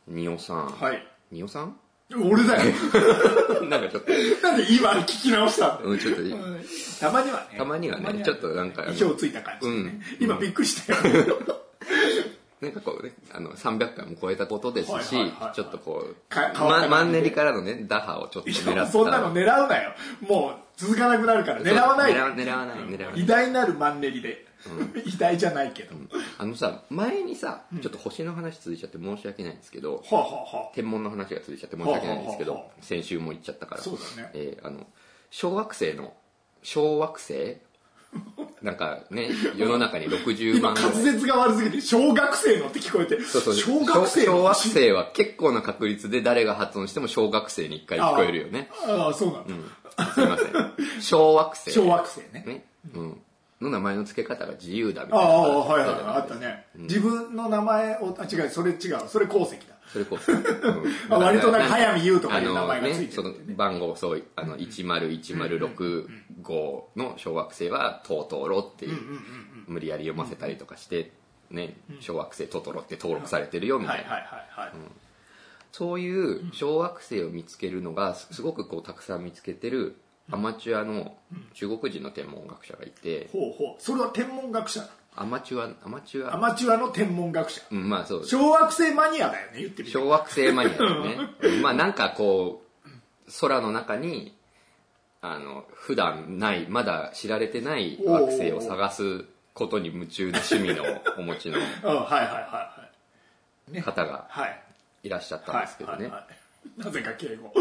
ニオさん。 はい。 ニオさん？ 俺だよ。 なんかちょっと。 なんで今聞き直したんだよ。 ちょっと、 たまにはね。 たまにはね、ちょっとなんか。 意表ついた感じでね。今びっくりしたよ。 なんかこうね、300回も超えたことですし、ちょっとこう、マンネリからのね、打破をちょっと狙った。 そんなの狙うなよ。もう続かなくなるから狙わない。 狙わない。 偉大なるマンネリで。偉大じゃないけど。 さ、前にさ、ちょっと星の話続いちゃって申し訳ないんですけど、天文の話が続いちゃって申し訳ないんですけど、先週も言っちゃったから。 そうだね。 小惑星なんかね、世の中に60万今滑舌が悪すぎて小学生のって聞こえて。 小惑星は結構な確率で誰が発音しても小学生に1回聞こえるよね。 ああ、そうなんだ。 すいません。小惑星。 小惑星ね。 の名前の付け方が自由だみたいな。 はい、あったね。自分の名前を、違う、それ違う。それ鉱石だ。 それこそ。 割となんか早見優とかいう名前がついてる。 その番号、そう、10106号の小惑星はトートロっていう、無理やり読ませたりとかして、ね、小惑星トトロって登録されてるよみたいな。そういう小惑星を見つけるのが、すごくこうたくさん見つけてるアマチュアの中国人の天文学者がいて。 それは天文学者なの？ アマチュアの天文学者。 まあそう。 小惑星マニアだよね、言ってみて。 小惑星マニアだよね。まあなんかこう、空の中に、普段ない、まだ知られてない惑星を探すことに夢中な趣味のお持ちの方がいらっしゃったんですけどね。 なぜか敬語。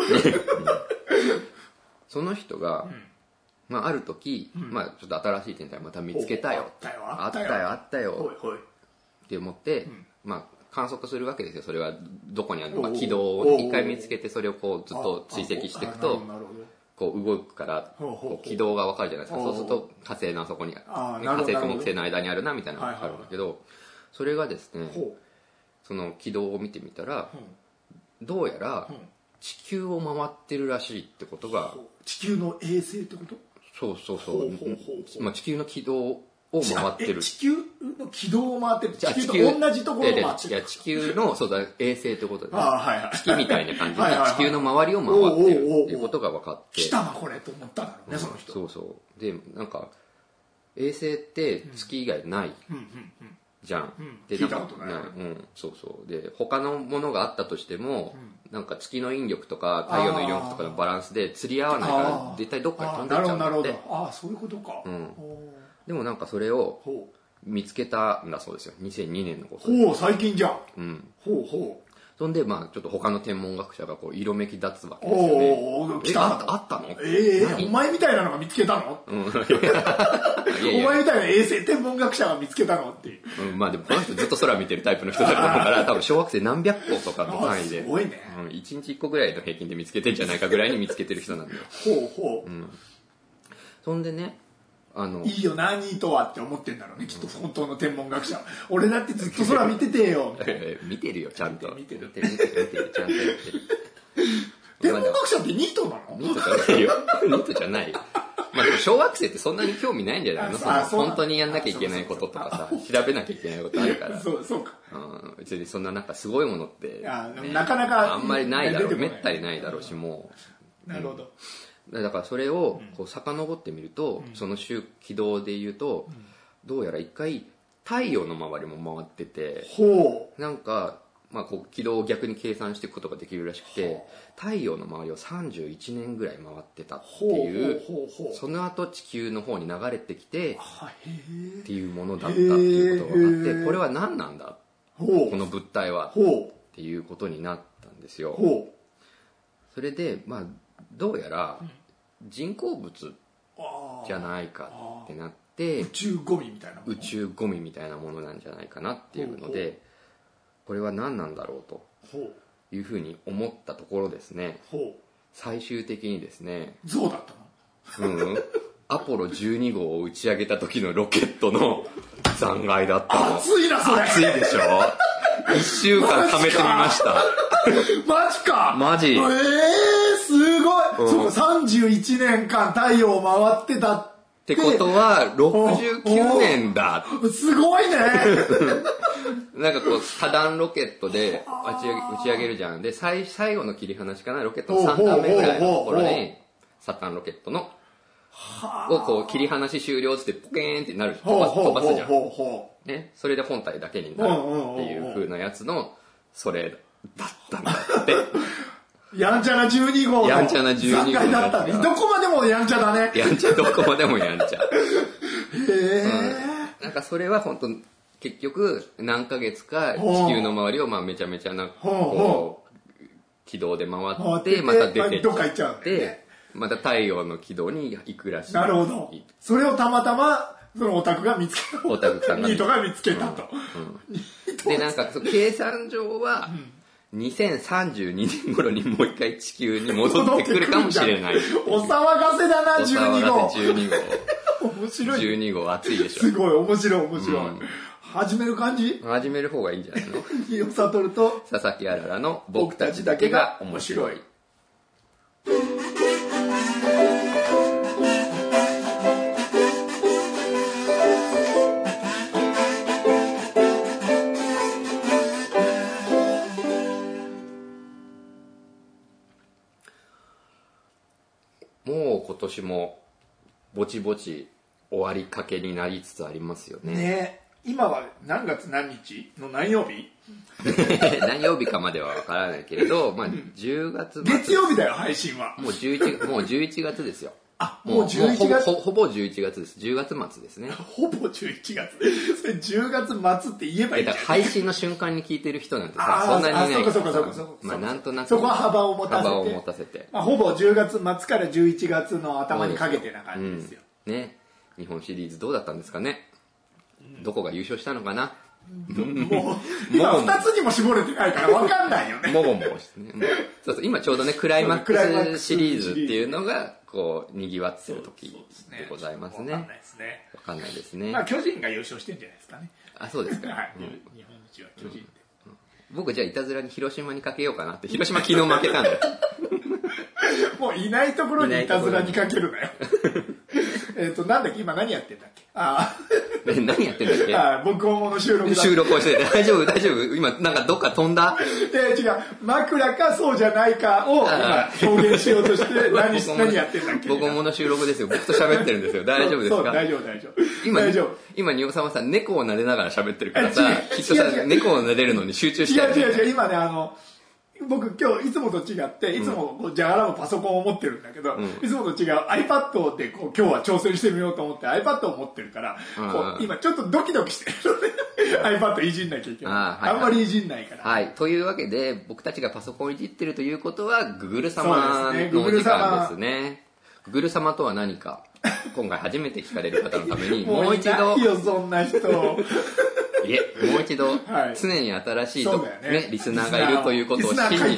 その人が、ある時、ちょっと新しい天体また見つけたよ。あったよ。って思って、観測するわけですよ。それはどこにあるのか、軌道を一回見つけて、それをこうずっと追跡していくと、こう動くから、軌道がわかるじゃないですか。そうすると火星のあそこに、火星と木星の間にあるな、みたいなのがわかるんだけど、それがですね、その軌道を見てみたら、どうやら地球を回ってるらしいってことが。 地球の衛星ってこと？ そう。地球の軌道を回ってる。 地球の軌道を回ってる。地球と同じところを回ってる。 いや、地球の、衛星ってことで。月みたいな感じで、地球の周りを回ってるっていうことが分かって。 来たな、これと思ったんだろうね、その人。 そう。で、なんか、衛星って月以外ない。じゃん。 で、聞いたことない。 そう。で、他のものがあったとしても、なんか月の引力とか太陽の引力とかのバランスで釣り合わないから絶対どっかに飛んでっちゃうんだって。 そういうことか。 でもなんかそれを見つけたんだそうですよ。2002年のことで。 最近じゃん。 そんで、ちょっと他の天文学者がこう色めき立つわけですよね。あったの？ お前みたいなのが見つけたの？お前みたいな衛星天文学者が見つけたのっていう。 でもこの人ずっと空見てるタイプの人だと思うから、多分小惑星何百個とかの単位で。 すごいね。 1日1個ぐらいの平均で見つけてんじゃないかぐらいに見つけてる人なんだよ。そんでね、 いいよな、ニートはって思ってんだろうね、きっと本当の天文学者は。俺だってずっと空見ててよ。 見てるよ、ちゃんと。 見てる、 ちゃんとやってる。 天文学者ってニートなの？ ニートじゃないよ。ニートじゃないよ。でも小惑星ってそんなに興味ないんじゃないの？本当にやんなきゃいけないこととかさ、調べなきゃいけないことあるから。 そうか。 別にそんななんかすごいものって、 なかなかあんまりないだろう、めったにないだろうし、もう。なるほど。 だからそれをこう遡ってみると、その軌道で言うと、どうやら一回太陽の周りも回ってて、なんか、こう軌道を逆に計算していくことができるらしくて、太陽の周りを31年ぐらい回ってたっていう、その後地球の方に流れてきてっていうものだったっていうことが分かって、これは何なんだ、この物体はっていうことになったんですよ。それでどうやら人工物じゃないかってなって、 宇宙ゴミみたいなものなんじゃないかなっていうので、これは何なんだろうというふうに思ったところですね、最終的にですね、 象だったの？ アポロ12号を打ち上げた時のロケットの残骸だったの。 熱いな、それ。 熱いでしょ？1週間貯めてみました。 マジか。 マジ。 すごい。そう、31年間太陽を回ってたっってことは69年だ。 すごいね。 なんかこう多段ロケットで打ち上げるじゃん。で最後の切り離しかな、ロケットの3段目ぐらいのところにサタンロケットのをこう切り離し終了ってポケーンってなる、飛ばすじゃん、ね、それで本体だけになるっていう風なやつのそれだったんだって。 やんちゃな12号のやんちゃな12号残骸だったね。どこまでもやんちゃだね。 やんちゃ、どこまでもやんちゃ。 へえ、 なんかそれは本当結局何ヶ月か地球の周りをまあめちゃめちゃなこう軌道で回ってまた出てどっか行っちゃう、 でまた太陽の軌道に行くらしい。 なるほど。それをたまたまそのオタクが見つけた。 オタクさんがニートが見つけたと。 でなんか計算上は2032年頃にもう一回地球に戻ってくるかもしれない。 お騒がせだな、12号。 12号。 面白い。 12号熱いでしょ。 すごい、面白い、面白い。始める感じ？ 始める方がいいんじゃないの？ 飯尾悟と佐々木あららの僕たちだけが面白い。もう今年もぼちぼち終わりかけになりつつありますよね。 ね、今は何月何日の何曜日？ 何曜日かまでは分からないけれど、まあ10月末。 月曜日だよ、配信は。 もう11月ですよ。 あ、もう11月。 ほぼ11月です。10月末ですね。 ほぼ11月。それ10月末って言えばいいじゃん。 配信の瞬間に聞いてる人なんてさ、そんなにいないから。そうか。まあなんとなく。 そこは幅を持たせて。 まあほぼ10月末から11月の頭にかけてな感じですよ。 ね。日本シリーズどうだったんですかね。どこが優勝したのかな。 もう今2つにも絞れてないから分かんないよね。 もごもごしてね。そう今ちょうどねクライマックスシリーズっていうのがこう賑わってる時でございますね。分かんないですね。分かんないですね。 まあ巨人が優勝してんじゃないですかね。 あ、そうですか。 はい。日本一は巨人で。 僕じゃあいたずらに広島にかけようかなって。広島昨日負けたんだよ。 もういないところにいたずらにかけるなよ。なんだっけ今何やってんだっけ。 何やってんだっけ。 僕もの収録だ。 収録をして大丈夫今なんかどっか飛んだ。 違う、枕かそうじゃないかを今表現しようとして何やってんだっけ。 僕もの収録ですよ。僕と喋ってるんですよ。大丈夫ですか。 そう大丈夫。 今仁尾さんはさ猫を撫でながら喋ってるからさ、きっとさ猫を撫でるのに集中してる。 違う今ね僕今日いつもと違っていつもこうじゃがらもパソコンを持ってるんだけど、いつもと違う iPad でこう今日は挑戦してみようと思って iPad を持ってるからこう今ちょっとドキドキしてるのでiPad いじんなきゃいけない。あんまりいじんないから。はい。 というわけで僕たちがパソコンをいじってるということはググル様のお時間ですね。ググル様とは何か今回初めて聞かれる方のためにもう一度。 いいよそんな人。 いえ、もう一度、常に新しいリスナーがいるということを信じて、リ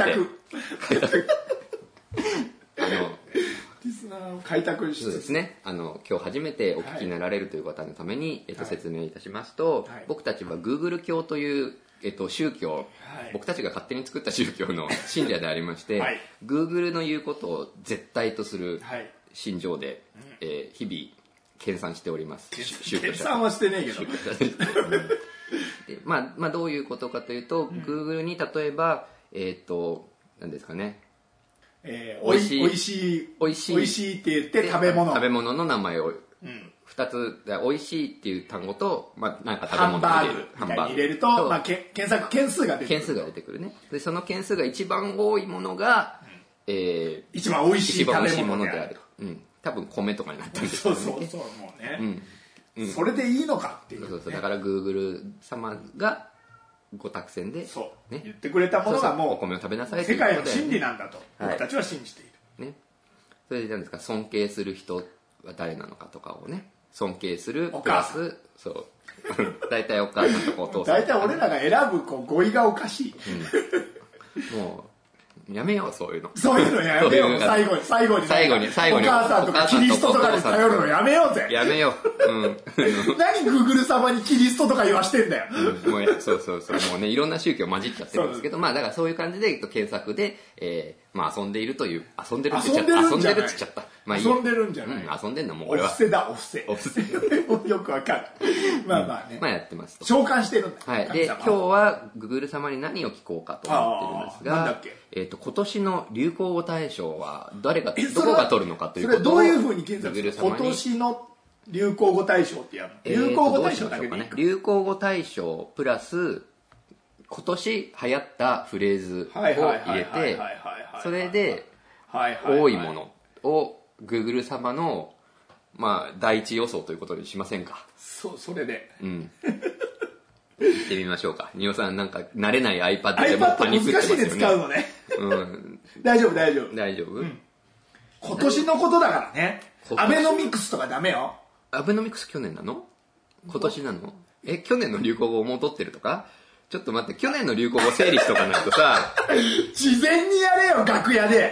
スナーを開拓して、 そうですね。今日初めてお聞きになられるという方のために、説明いたしますと、僕たちは Google 教という、宗教、僕たちが勝手に作った宗教の信者でありまして、Google の言うことを絶対とする信条で、日々、研鑽しております。 研鑽はしてねえけど。 でまあどういうことかというと、Google に例えば何ですかね、 おいしいって言って食べ物の名前を2つ、おいしいっていう単語と、まあ、なんか食べ物を入れるハンバーグ入れると、まあ、検索件数が出てくるね。でその件数が一番多いものが、 一番おいしい食べ物である。多分米とかになってるんですよね。 そうもうね、それでいいのかっていう、 だから Google 様がご託戦で、 言ってくれたものがもうお米を食べなさいということで、世界の真理なんだと僕たちは信じている、 それで何ですか、尊敬する人は誰なのかとかをね、尊敬するプラス大体お母さんとかお父さん、 大体俺らが選ぶ語彙がおかしい、 もうやめよう、そういうのやめよう。最後にお母さんとかキリストとかに頼るのやめようぜ。 やめよう。 何グーグル様にキリストとか言わしてんだよ。 そうもうね、いろんな宗教混じっちゃってるんですけど、まあだからそういう感じで検索で、 まあ遊んでいるという、遊んでるって言っちゃった。遊んでるって言っちゃった。まあいい。 遊んでるんじゃない、 遊んでんのもう俺は。 お布施だ、お布施。お布施。よくわかる。まあまあね。 まあやってますと。 召喚してるんだ。 はい。で、今日はググル様に何を聞こうかと思ってるんですが、 なんだっけ？ 今年の流行語大賞はどこが取るのかということを、 それどういうふうに検索するの？ 今年の流行語大賞ってやるの？流行語大賞だけでいいか。 流行語大賞プラス、今年流行ったフレーズを入れて、それで多いものを Google 様の、まあ、第一予想ということにしませんか。 それで。 うん。行ってみましょうか。ニオさんなんか慣れない iPad でもパニックってますよね。難しいで使うのね。うん。大丈夫。 大丈夫、 うん、今年のことだからね。アベノミクスとかダメよ。 アベノミクス去年なの？今年なの？去年の流行語をもう取ってるとか？ちょっと待って、去年の流行語整理しとかないとさ。 事前にやれよ、楽屋で。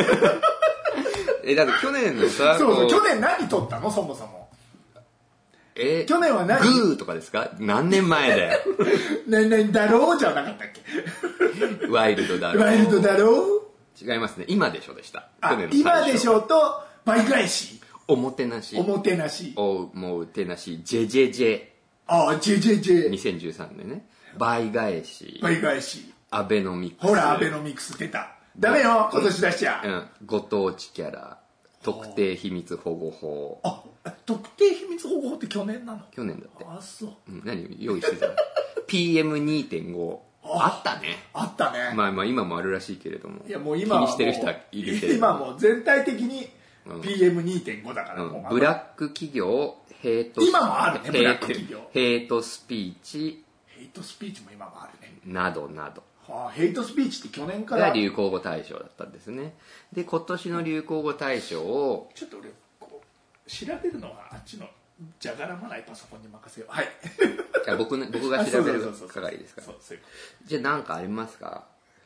だって去年のさ、 そう、去年何取ったのそもそも。去年は何？ グーとかですか？何年前だよ。 何だろうじゃなかったっけ？ ワイルドだろう。 ワイルドだろう？ 違いますね。今でしょでした。 去年の今でしょと、倍返し。 おもてなし。 おもてなし。 おもてなし。ジェジェジェ。 ジェジェジェ。 2013年ね。倍返し。 倍返し。 アベノミクス。 ほら、アベノミクス出た。ダメよ、今年出しちゃ。 うん。ご当地キャラ。特定秘密保護法。 特定秘密保護法って去年なの？ 去年だって。 そう。 何用意してたの？ PM2.5。あったね。 あったね。 まあ今もあるらしいけれども。 いやもう今は気にしてる人はいるけれども。 今もう全体的に PM2.5 だからもう。 ブラック企業、ヘイト。 今もあるね、ブラック企業。 ヘイトスピーチ。 ヘイトスピーチも今もあるね。 などなど。 ヘイトスピーチって去年から流行語大賞だったんですね。で、今年の流行語大賞をちょっと俺こう調べるのはあっちのじゃがらまないパソコンに任せよう。はい。 じゃあ僕が調べる係ですから。じゃあ何かありますか？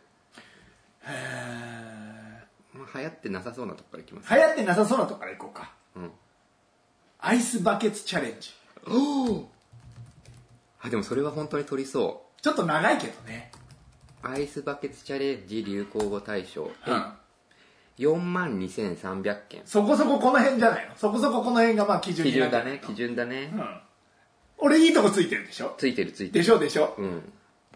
流行ってなさそうなとこからいきます。 流行ってなさそうなとこからいこうか。うん。アイスバケツチャレンジ。 でもそれは本当に取りそう。 ちょっと長いけどね。 アイスバケツチャレンジ流行語大賞、42,300 件。 そこそここの辺じゃないの？そこそここの辺がまあ基準になってる。 基準だね。うん。 俺いいとこついてるでしょ？ ついてる。 でしょ？ うん。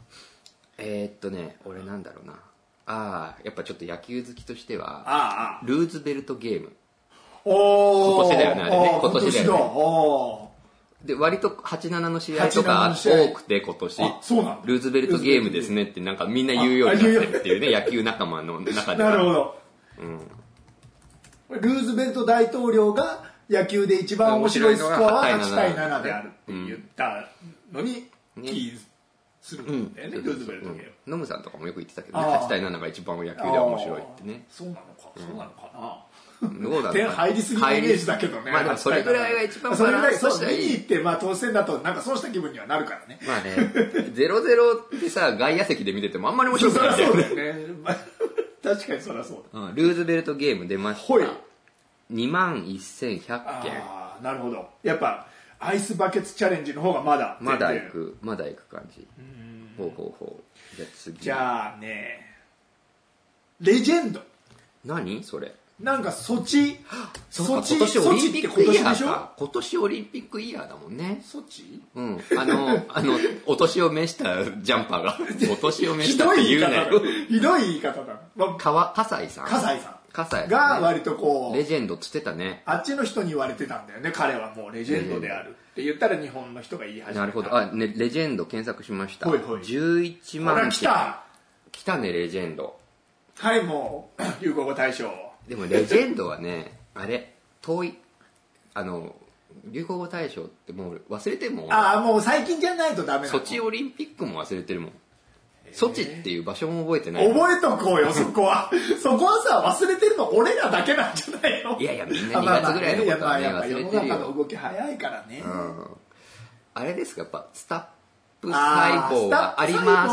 俺なんだろうな。やっぱちょっと野球好きとしては、ルーズベルトゲーム。今年だよね、あれね。今年だよね。で、割と87の試合とか多くて今年、ルーズベルトゲームですねってなんかみんな言うようになってるっていうね、野球仲間の中では。 なるほど。ルーズベルト大統領が野球で一番面白いスコアは8対7であるって言ったのにキーするんだよね、ルーズベルトゲーム。 ノムさんとかもよく言ってたけどね、8対7が一番野球では面白いってね。 そうなのかな。 点入りすぎのイメージだけどね。 まあでもそれぐらいが一番バランスとして見に行って、まあ当選だとなんかそうした気分にはなるからね。 まあね、0-0ってさ、外野席で見ててもあんまり面白くないんだよね。 そうだよね。確かにそりゃそうだ。 ルーズベルトゲーム出ました。21,100件。 なるほど。やっぱ、アイスバケツチャレンジの方がまだ行く感じ。ほう。じゃあ次。 じゃあね、レジェンド。 何それ？ なんかソチ今年オリンピックイヤーか。今年オリンピックイヤーだもんね。 ソチ？ うん。お年を召したジャンパーが、お年を召したって言うなよ。 ひどい言い方だ。 葛西さんが割とこうレジェンドっつってたね。 あっちの人に言われてたんだよね。彼はもうレジェンドであるって言ったら日本の人が言い始めた。 なるほど。レジェンド検索しました。11万件。来たね、レジェンド。 はい、もう流行語大賞。 でもレジェンドはね、遠い。流行語大賞ってもう忘れても。 もう最近じゃないとダメなの。 ソチオリンピックも忘れてるもん。ソチっていう場所も覚えてない。 覚えとこうよ、そこは。そこはさ、忘れてるの俺らだけなんじゃないの？ いやみんな2月ぐらいのことはね、忘れてるよ。 世の中の動き早いからね。 あれですか、やっぱスタップ細胞はあります。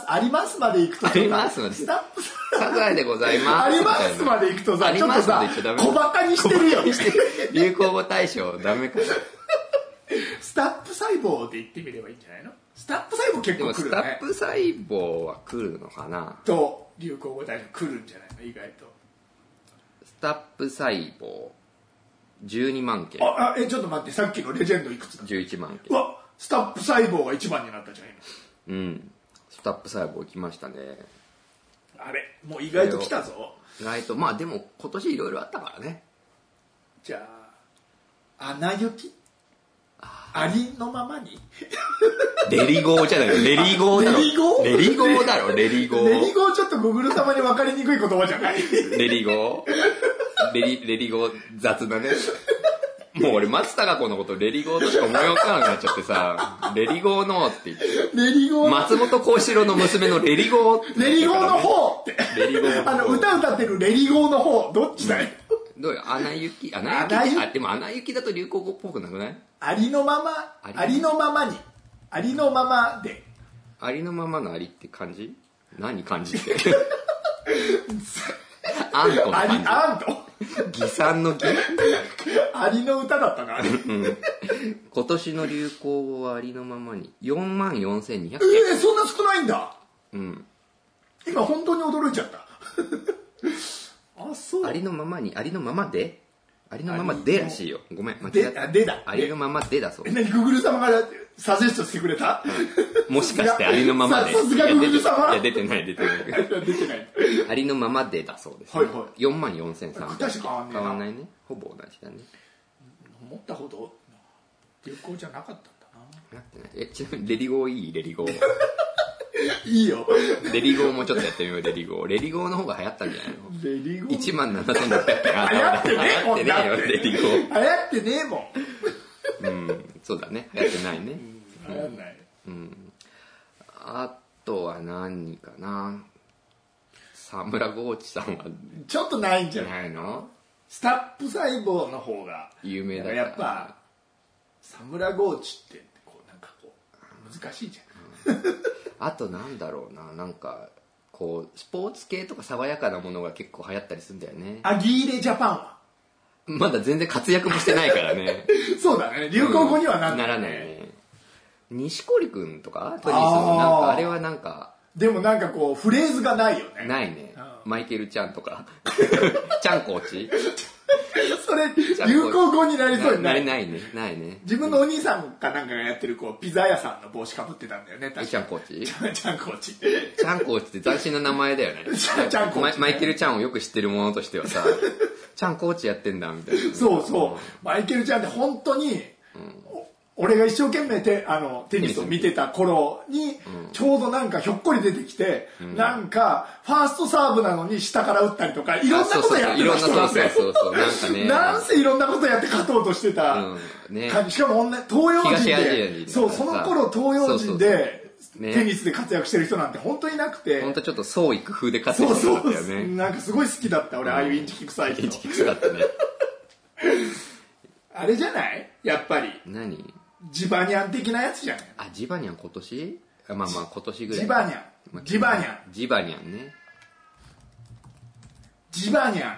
ありますまで行くと。 ありますまで。 スタップサザエでございます。 ありますまで行くとさ、ちょっとさ、小馬鹿にしてるよ。 流行語大賞ダメかな。 スタップ細胞で言ってみればいいんじゃないの？スタップ細胞結構来るね。 でもスタップ細胞は来るのかなと流行語大賞来るんじゃないの意外と。 スタップ細胞12万件。 ちょっと待って、さっきのレジェンドいくつだ。 11万件。 うわ、スタップ細胞が1番になったじゃん今。 うん、スタップ細胞来ましたね。 あれもう意外と来たぞ。 意外とまあでも今年いろいろあったからね。 じゃあアナ雪、ありのままにレリゴーじゃないよ、レリゴーだろ。レリゴーレリゴーだろ、レリゴー。 レリゴーちょっとググル様に分かりにくい言葉じゃない。 レリゴーレリゴー雑だね。もう俺松たか子のことレリゴーとしか思い浮かばなくなっちゃってさ、レリゴーのって言って、 レリゴー松本幸四郎の娘のレリゴーって、 レリゴーの方って、 レリゴー歌歌ってるレリゴーの方どっちだよ。 どうよ、アナ雪でもアナ雪だと流行語っぽくなくない？ ありのまま、ありのままに、ありのままで、 ありのままのありって漢字？何漢字ってあんこの漢字。 あんと擬酸の擬ありの歌だったな、 今年の流行語はありのままに44,200件。 そんな少ないんだ。 うん。 今本当に驚いちゃったあ、そう。 ありのままに、ありのままでありのままでらしいよ。ごめん、間違った。 でだ。 ありのままでだそう。 何、ググル様がサジェストしてくれた？ もしかしてありのままで。 さすがググル様。 いや、出てない。 出てない。 ありのままでだそうです、 ね。はいはい。 44,300。 確か変わんないね。ほぼ同じだね。 思ったほど流行じゃなかったんだな。 なってない。ちなみにレリゴーいい？レリゴー。 いいよ。 レリゴーもちょっとやってみよう。レリゴー。レリゴーの方が流行ったんじゃないの？ レリゴー 17,600件。 流行ってねえもん。 流行ってねえよ、レリゴー。 流行ってねえもん。 うん、そうだね。流行ってないね。 流行んない。 うん。あとは何かな。沢村豪地さんはちょっとないんじゃないの？ スタップ細胞の方が有名だから。 やっぱ沢村豪地って難しいじゃん。 あとなんだろうな、なんかこうスポーツ系とか爽やかなものが結構流行ったりするんだよね。 アギーレジャパンはまだ全然活躍もしてないからね。 そうだね、流行語にはならないね。錦織くんとかテニスのなんかあれはなんか、 でもなんかこうフレーズがないよね。 ないね。マイケルちゃんとかちゃんコーチそれ流行語になりそうにない。 ないね。 自分のお兄さんかなんかがやってるこうピザ屋さんの帽子かぶってたんだよね。 ちゃんコーチ？ ちゃんコーチ。 ちゃんコーチって斬新な名前だよね。 ちゃんコーチ。 マイケルちゃんをよく知ってるものとしてはさ、ちゃんコーチやってんだみたいな。 そうマイケルちゃんって本当に、俺が一生懸命テニスを見てた頃に、ちょうどなんかひょっこり出てきて、なんかファーストサーブなのに下から打ったりとかいろんなことやってた人なんで、 そうなんかね、 なんせいろんなことやって勝とうとしてた、しかも東洋人で、その頃東洋人でテニスで活躍してる人なんて本当になくて、 本当ちょっと創意工夫で活躍してたんだよね。 なんかすごい好きだった俺、ああいうインチキ臭い人。 インチキ臭かったね。 あれじゃない？やっぱり何？ ジバニャン的なやつじゃない？ あ、ジバニャン今年？まあ今年ぐらい。 ジバニャンね。 ジバニャ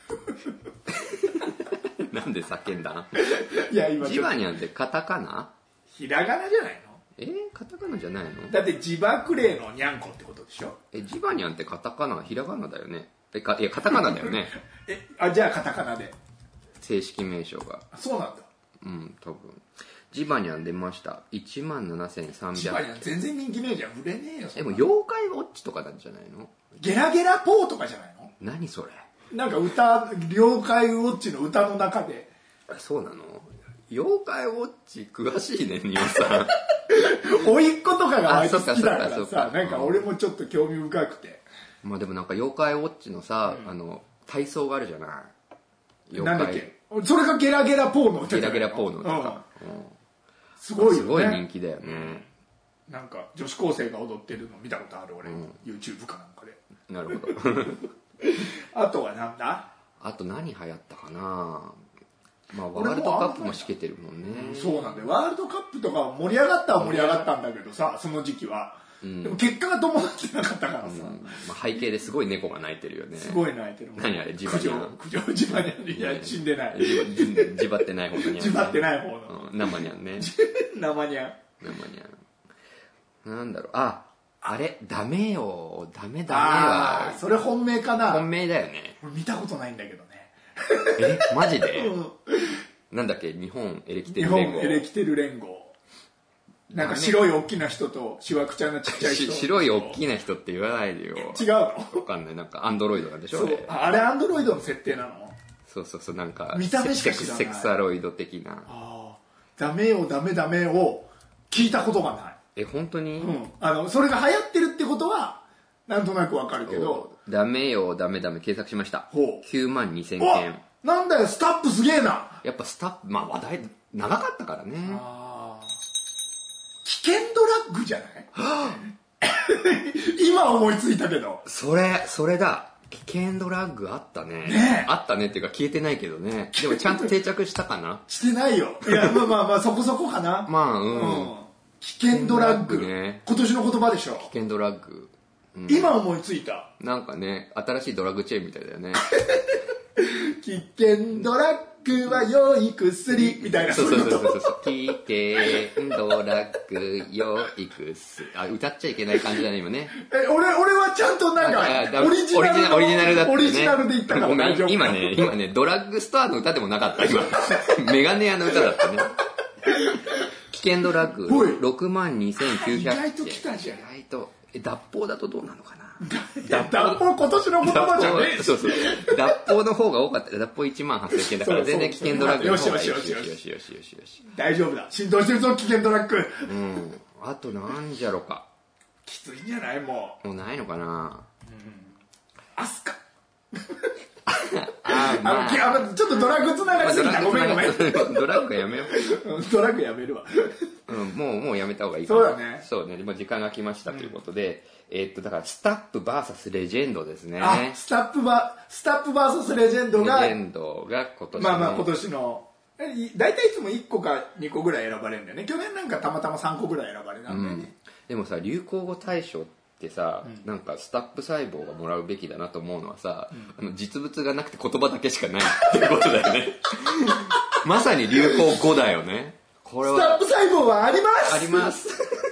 ン。なんで叫んだ？ いや今ジバニャンってカタカナ？ ひらがなじゃないの？ カタカナじゃないの？ だってジバクレイのニャンコってことでしょ？ ジバニャンってカタカナ、ひらがなだよね。いやカタカナだよね。 じゃあカタカナで正式名称が。 そうなんだ。 うん多分。ジバニャン出ました。17,300。 ジバニャン全然人気ねえじゃん。売れねえよ。 でも妖怪ウォッチとかなんじゃないの？ ゲラゲラポーとかじゃないの？ 何それ？ なんか妖怪ウォッチの歌の中で。 そうなの？妖怪ウォッチ詳しいね、ニオさん。 甥っ子とかがあいつ好きだからさ、なんか俺もちょっと興味深くて。 まあでもなんか妖怪ウォッチのさ、体操があるじゃない。 なんだっけ？それがゲラゲラポーの歌じゃないの？ ゲラゲラポーの歌。 すごいよね。 すごい人気だよね。 なんか女子高生が踊ってるの見たことある俺、YouTube かなんかで。 なるほど。 あとはなんだ？ あと何流行ったかな。まあワールドカップもしけてるもんね。 そうなんだよ。ワールドカップとか盛り上がったは盛り上がったんだけどさ、その時期は。でも結果が伴ってなかったからさ。 まあ背景ですごい猫が鳴いてるよね。 すごい鳴いてる。 何あれ？ジバニャン。 苦情ジバニャン。いや死んでない。 ジバってない方のニャン。 ジバってない方の。 生ニャンね。 生ニャン。 生ニャン。なんだろう。あ、 あれダメよ、ダメは。それ本命かな。 本命だよね。 見たことないんだけどね。マジで、なんだっけ、日本エレキテル連合。 日本エレキテル連合。なんか白い大きな人としわくちゃなちっちゃい人。 白い大きな人って言わないでよ。 違うの？わかんない。なんかアンドロイドなんでしょ。そう。 あれアンドロイドの設定なの？ そう、なんか見た目しか知らない。 セクサロイド的な。 ダメよダメダメを聞いたことがない。 本当に？ それが流行ってるってことはなんとなくわかるけど。 ダメよダメダメ検索しました。92,000件。 なんだよ、スタップすげえな。 やっぱスタップ、話題長かったからね。 危険ドラッグじゃない？今思いついたけど。 それだ。危険ドラッグあったね。あったねっていうか消えてないけどね。でもちゃんと定着したかな？ してないよ。いや、まあ、そこそこかな。危険ドラッグね。今年の言葉でしょ。 危険ドラッグ。 今思いついた。 なんかね、新しいドラッグチェーンみたいだよね。 危険ドラッグは良い薬みたいな。 そう。危険ドラッグ良い薬。歌っちゃいけない感じだね今ね。 俺はちゃんとなんかオリジナルだったね。オリジナルで言ったから大丈夫。 今ねドラッグストアの歌でもなかった今。メガネ屋の歌だったね。危険ドラッグ62,900。 意外と来たじゃん。 意外と脱法だとどうなのかな。 脱法今年の言葉じゃねえ。 そう脱法の方が多かった。脱法18,000件だから全然危険ドラッグの方がいい。よし。 大丈夫だ、浸透してるぞ危険ドラッグ。 あとなんじゃろか。 きついんじゃない？もうないのかな。 アスカ。ちょっとドラッグつながりすぎた。ごめん。 ドラッグやめよう。ドラッグやめるわ。 もうやめた方がいいかな。 そうだね。 そうね。もう時間が来ましたということで、だからスタップ VS レジェンドですね。 スタップ VS レジェンドが今年の。 今年の。大体いつも1個か2個ぐらい選ばれるんだよね。去年なんかたまたま3個ぐらい選ばれたんだよね。 でもさ、流行語大賞ってさ、なんかスタップ細胞がもらうべきだなと思うのはさ、実物がなくて言葉だけしかないっていうことだよね。まさに流行語だよね。これはスタップ細胞はあります。 あります。